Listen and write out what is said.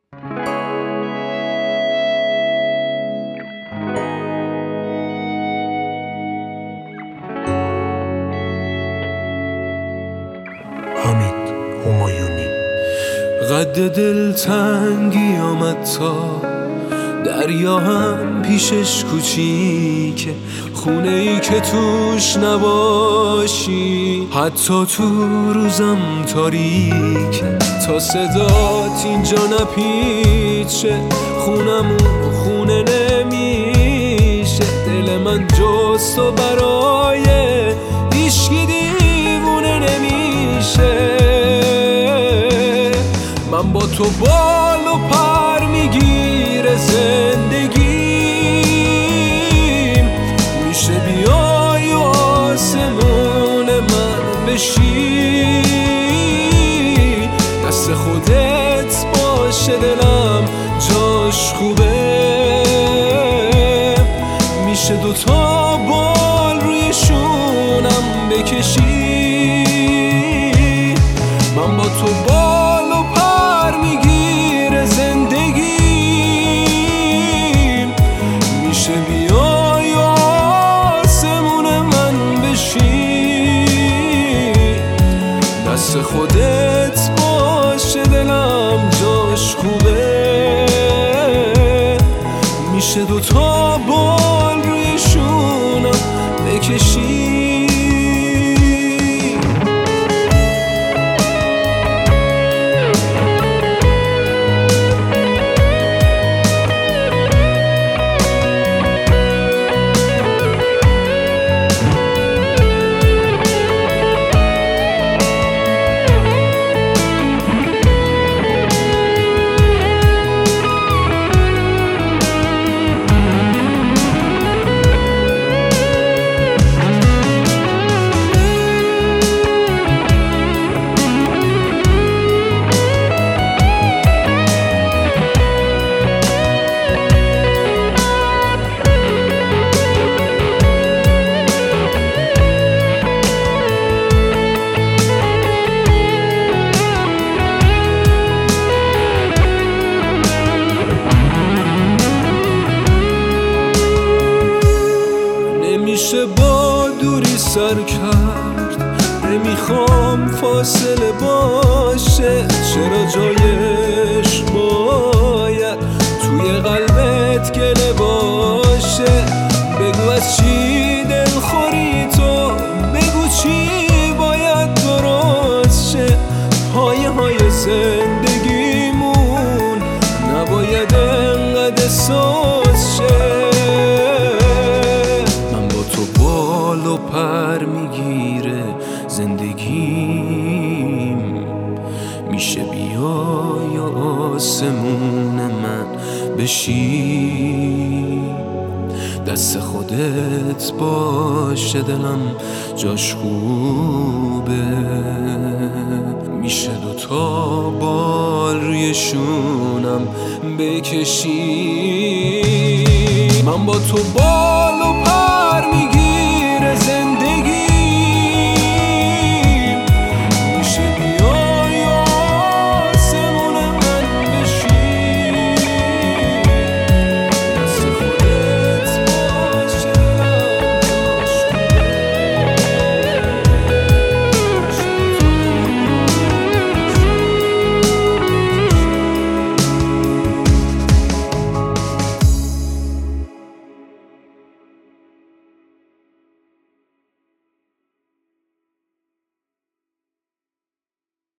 حمید همایونی. قد دلتنگی آمد تا دریا هم پیشش کوچیکه، خونه ای که توش نباشی حتی تو روزم تاریکه. تا صدات اینجا نپیچه خونمون خونه نمیشه، دل من جز تو برای هیچکی دیوونه نمیشه. من با تو بال و پر میگیره زندگیم، میشه بیای و آسمون من بشی، دست خودت باشه دلم جاش خوبه، میشه دوتا بال روی شونم بکشی. من با تو بال و پر میگیره زندگیم، میشه بیای و آسمون من بشی، دست خودت باشه دلم جاش خوبه، میشه دوتا بال روی شونم بکشی. نمیشه با دوری سر کرد، نمیخوام فاصله باشه، چرا جایش باید توی قلبت گله باشه. بگو از چی دلخوری تو، بگو چی باید درست شه، پایه های زندگیمون نباید انقدر سوز شه. و پر میگیره زندگیم، میشه بیای و آسمون من بشی، دست خودت باشه دلم جاش خوبه، میشه دوتا بال روی شونم بکشی. من با تو